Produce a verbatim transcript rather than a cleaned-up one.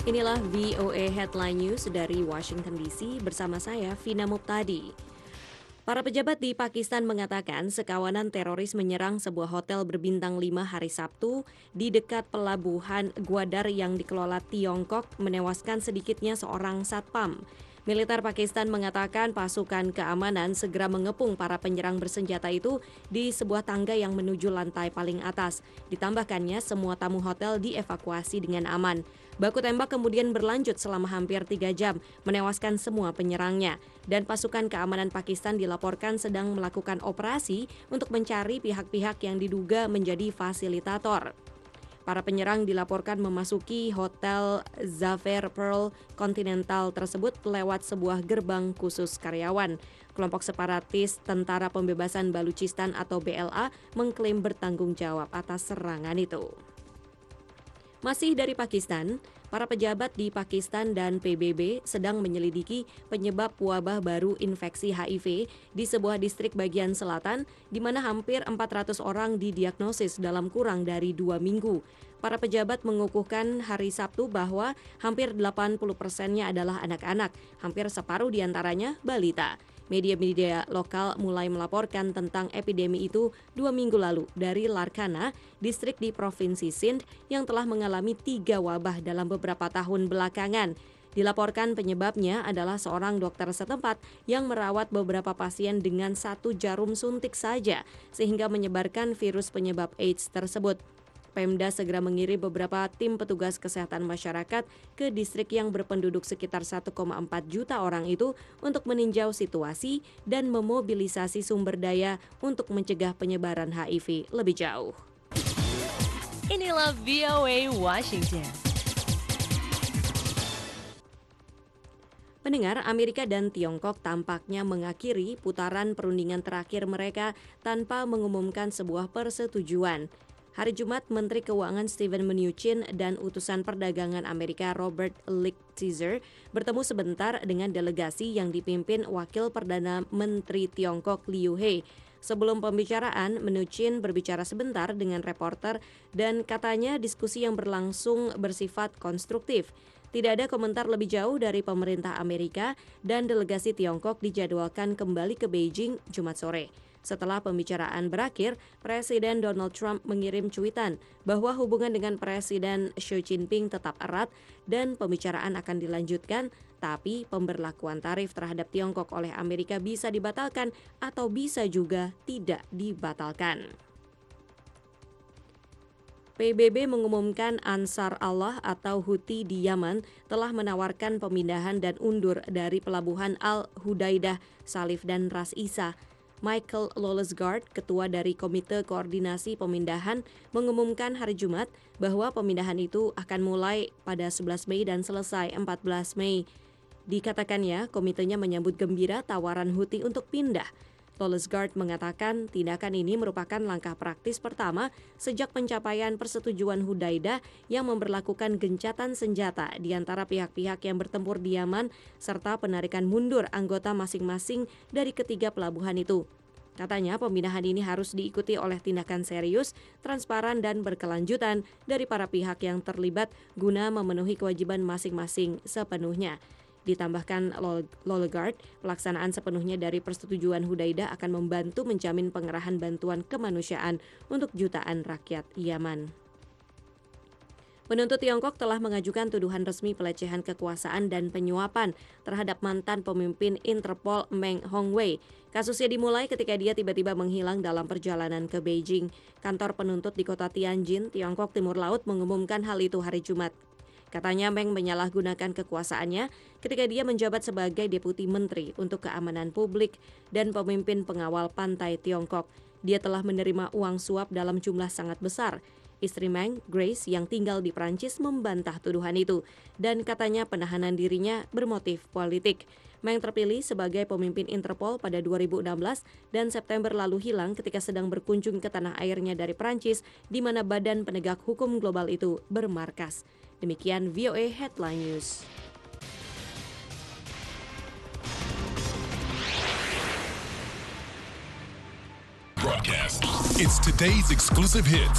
Inilah V O A Headline News dari Washington D C bersama saya, Vina Muptadi. Para pejabat di Pakistan mengatakan sekawanan teroris menyerang sebuah hotel berbintang lima hari Sabtu di dekat pelabuhan Gwadar yang dikelola Tiongkok, menewaskan sedikitnya seorang satpam. Militer Pakistan mengatakan pasukan keamanan segera mengepung para penyerang bersenjata itu di sebuah tangga yang menuju lantai paling atas. Ditambahkannya, semua tamu hotel dievakuasi dengan aman. Baku tembak kemudian berlanjut selama hampir tiga jam, menewaskan semua penyerangnya. Dan pasukan keamanan Pakistan dilaporkan sedang melakukan operasi untuk mencari pihak-pihak yang diduga menjadi fasilitator. Para penyerang dilaporkan memasuki Hotel Zafer Pearl Continental tersebut lewat sebuah gerbang khusus karyawan. Kelompok separatis Tentara Pembebasan Baluchistan atau B L A mengklaim bertanggung jawab atas serangan itu. Masih dari Pakistan, para pejabat di Pakistan dan P B B sedang menyelidiki penyebab wabah baru infeksi H I V di sebuah distrik bagian selatan, di mana hampir empat ratus orang didiagnosis dalam kurang dari dua minggu. Para pejabat mengukuhkan hari Sabtu bahwa hampir delapan puluh persennya adalah anak-anak, hampir separuh diantaranya balita. Media-media lokal mulai melaporkan tentang epidemi itu dua minggu lalu dari Larkana, distrik di Provinsi Sindh yang telah mengalami tiga wabah dalam beberapa tahun belakangan. Dilaporkan penyebabnya adalah seorang dokter setempat yang merawat beberapa pasien dengan satu jarum suntik saja, sehingga menyebarkan virus penyebab AIDS tersebut. Pemda segera mengirim beberapa tim petugas kesehatan masyarakat ke distrik yang berpenduduk sekitar satu koma empat juta orang itu untuk meninjau situasi dan memobilisasi sumber daya untuk mencegah penyebaran H I V lebih jauh. Inilah V O A Washington. Pendengar, Amerika dan Tiongkok tampaknya mengakhiri putaran perundingan terakhir mereka tanpa mengumumkan sebuah persetujuan. Hari Jumat, Menteri Keuangan Steven Mnuchin dan utusan perdagangan Amerika Robert Lighthizer bertemu sebentar dengan delegasi yang dipimpin Wakil Perdana Menteri Tiongkok Liu He. Sebelum pembicaraan, Mnuchin berbicara sebentar dengan reporter dan katanya diskusi yang berlangsung bersifat konstruktif. Tidak ada komentar lebih jauh dari pemerintah Amerika dan delegasi Tiongkok dijadwalkan kembali ke Beijing Jumat sore. Setelah pembicaraan berakhir, Presiden Donald Trump mengirim cuitan bahwa hubungan dengan Presiden Xi Jinping tetap erat dan pembicaraan akan dilanjutkan, tapi pemberlakuan tarif terhadap Tiongkok oleh Amerika bisa dibatalkan atau bisa juga tidak dibatalkan. P B B mengumumkan Ansar Allah atau Houthi di Yaman telah menawarkan pemindahan dan undur dari pelabuhan Al-Hudaidah, Salif dan Ras Isa. Michael Lolesgaard, ketua dari Komite Koordinasi Pemindahan, mengumumkan hari Jumat bahwa pemindahan itu akan mulai pada sebelas Mei dan selesai empat belas Mei. Dikatakannya, komitenya menyambut gembira tawaran Houthi untuk pindah. Lolesgaard mengatakan tindakan ini merupakan langkah praktis pertama sejak pencapaian persetujuan Hudaidah yang memberlakukan gencatan senjata di antara pihak-pihak yang bertempur di Yaman serta penarikan mundur anggota masing-masing dari ketiga pelabuhan itu. Katanya pemindahan ini harus diikuti oleh tindakan serius, transparan dan berkelanjutan dari para pihak yang terlibat guna memenuhi kewajiban masing-masing sepenuhnya. Ditambahkan Lolesgaard, pelaksanaan sepenuhnya dari persetujuan Hudaidah akan membantu menjamin pengerahan bantuan kemanusiaan untuk jutaan rakyat Yaman. Penuntut Tiongkok telah mengajukan tuduhan resmi pelecehan kekuasaan dan penyuapan terhadap mantan pemimpin Interpol Meng Hongwei. Kasusnya dimulai ketika dia tiba-tiba menghilang dalam perjalanan ke Beijing. Kantor penuntut di kota Tianjin, Tiongkok Timur Laut mengumumkan hal itu hari Jumat. Katanya Meng menyalahgunakan kekuasaannya ketika dia menjabat sebagai Deputi Menteri untuk Keamanan Publik dan pemimpin pengawal pantai Tiongkok. Dia telah menerima uang suap dalam jumlah sangat besar. Istri Meng, Grace, yang tinggal di Prancis membantah tuduhan itu dan katanya penahanan dirinya bermotif politik. Meng terpilih sebagai pemimpin Interpol pada dua ribu enam belas dan September lalu hilang ketika sedang berkunjung ke tanah airnya dari Prancis, di mana badan penegak hukum global itu bermarkas. Demikian V O A Headline News. Broadcast. It's today's exclusive hits.